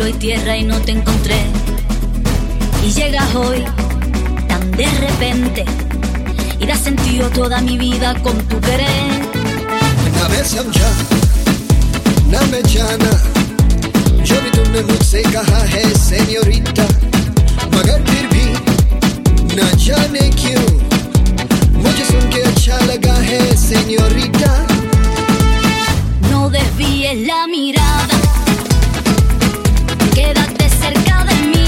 y tierra y no te encontré. Y llegas hoy tan de repente y das sentido a toda mi vida con tu querer. ना मैं समझा ना मैं जाना जो भी तुमने मुझसे कहा है सेन्योरिटा, मगर फिर भी ना जाने क्यों मुझे सुन के अच्छा लगा है senorita. No desvíes la mirada, quédate cerca de mí.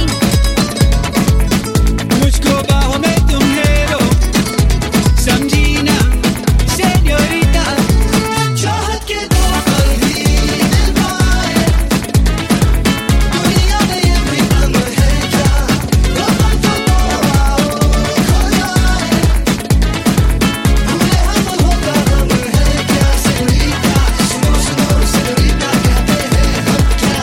मुझको बाहों में तुम ले लो, समझी ना सेन्योरिटा. चाहत के दो पल ही निभाए, दुनिया में ये भी गम है क्या, गम तो आओ खो जाए, भूले हम होगा गम है क्या सेन्योरिटा. सुनो सुनो सेन्योरिटा कहते हैं हम क्या.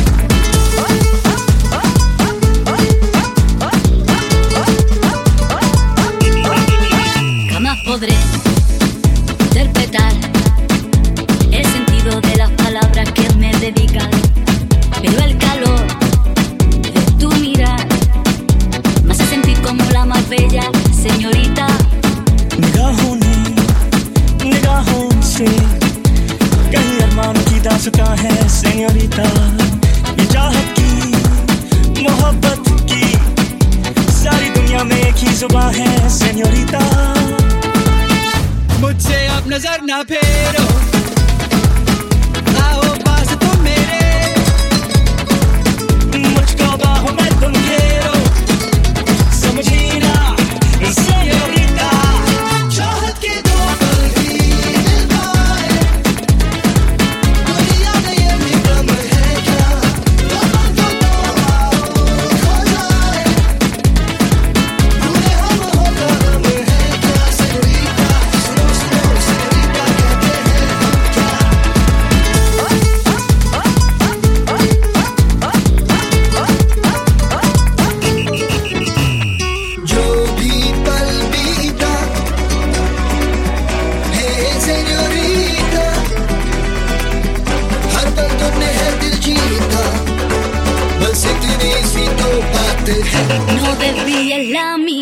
Jamás podré interpretar el sentido de las palabras que me dedicas, pero el calor de tu mirar me hace sentir como la más bella señorita. निगाहों से कहीं अरमान की दास्तां है सेन्योरिटा. ये चाहत की मोहब्बत की सारी दुनिया में एक ही जुबां है सेन्योरिटा. मुझसे अब नजर ना फेरो, आओ पास तुम मेरे. मुझको बाहों में तुम घेरो, समझी ना सेन्योरिटा. चाहत के दो पल ही निभाए, दुनिया में ये भी गम है क्या, गम तो आओ खो जाए, भूले हम होगा गम है क्या सेन्योरिटा. सुनो सुनो सेन्योरिटा कहते हैं हम क्या. जो भी पल बीता है सेन्योरिटा, हर पल तुमने है दिल जीता, बस इतनी सी तो बात है. No desvíes la mirada.